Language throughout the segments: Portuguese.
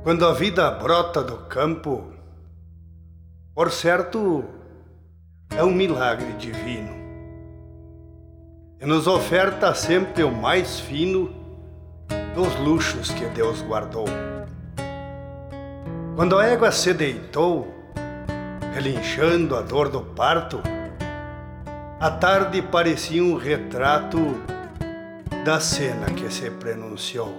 Quando a vida brota do campo, por certo, é um milagre divino, e nos oferta sempre o mais fino dos luxos que Deus guardou. Quando a égua se deitou, relinchando a dor do parto, a tarde parecia um retrato da cena que se prenunciou.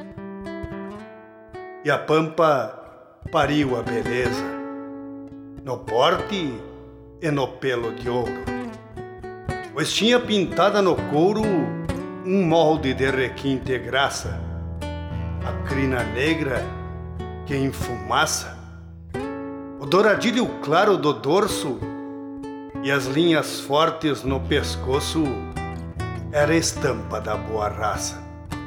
E a pampa pariu a beleza, no porte e no pelo de ouro, pois tinha pintada no couro um molde de requinte e graça, a crina negra que enfumaça, o douradilho claro do dorso e as linhas fortes no pescoço era a estampa da boa raça.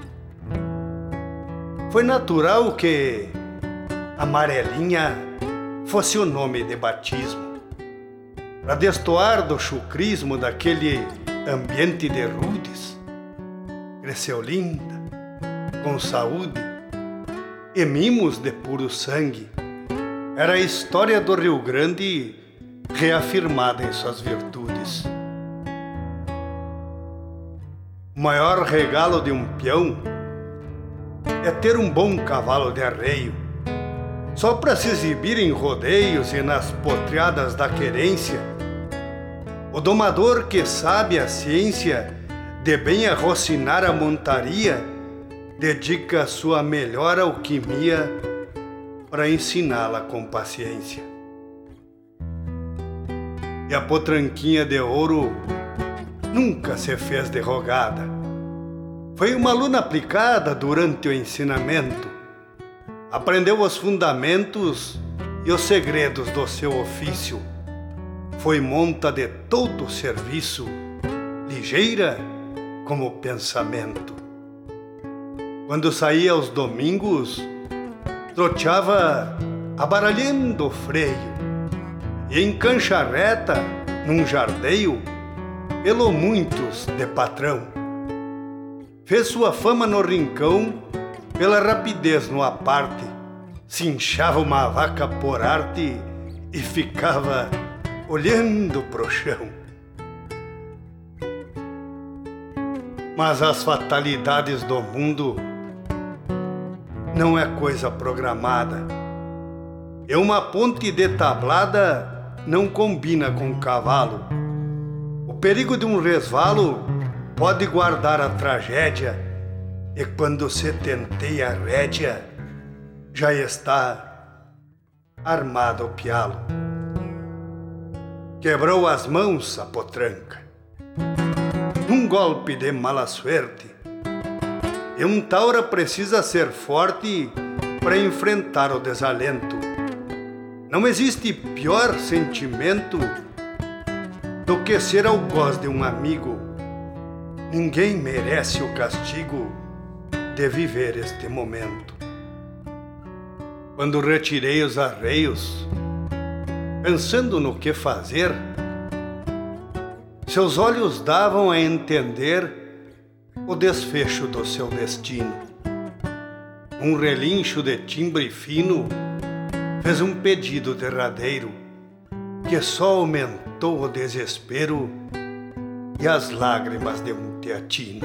Foi natural que Amarelinha fosse o nome de batismo, para destoar do chucrismo daquele ambiente de rudes. Cresceu linda, com saúde e mimos de puro sangue. Era a história do Rio Grande reafirmada em suas virtudes. O maior regalo de um peão é ter um bom cavalo de arreio, só para se exibir em rodeios e nas potreadas da querência. O domador que sabe a ciência de bem arrocinar a montaria dedica sua melhor alquimia para ensiná-la com paciência. E a potranquinha de ouro nunca se fez de rogada. Foi uma aluna aplicada durante o ensinamento. Aprendeu os fundamentos e os segredos do seu ofício. Foi monta de todo o serviço, ligeira como o pensamento. Quando saía aos domingos, troteava abaralhando o freio, e em cancha reta, num jardeio, pelo muitos de patrão. Fez sua fama no rincão pela rapidez no aparte, cinchava uma vaca por arte e ficava olhando pro chão. Mas as fatalidades do mundo não é coisa programada, e uma ponte de tablada não combina com cavalo. O perigo de um resvalo pode guardar a tragédia, e quando se tenteia a rédea, já está armado o pialo. Quebrou as mãos a potranca, num golpe de mala suerte, e um taura precisa ser forte para enfrentar o desalento. Não existe pior sentimento do que ser algoz de um amigo. Ninguém merece o castigo de viver este momento. Quando retirei os arreios, pensando no que fazer, seus olhos davam a entender o desfecho do seu destino. Um relincho de timbre fino fez um pedido derradeiro que só aumentou o desespero e as lágrimas de um teatino.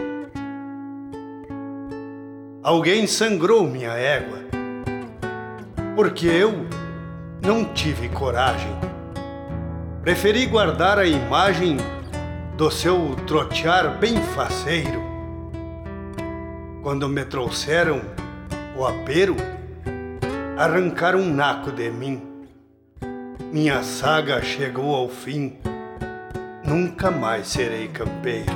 Alguém sangrou minha égua, porque eu não tive coragem. Preferi guardar a imagem do seu trotear bem faceiro. Quando me trouxeram o apero, arrancaram um naco de mim. Minha saga chegou ao fim. Nunca mais serei campeiro.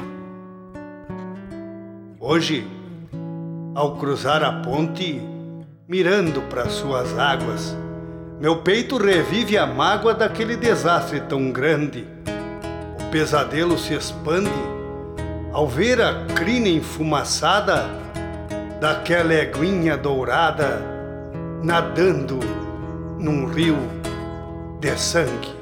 Hoje, ao cruzar a ponte, mirando para suas águas, meu peito revive a mágoa daquele desastre tão grande. O pesadelo se expande ao ver a crina enfumaçada daquela eguinha dourada nadando num rio de sangue.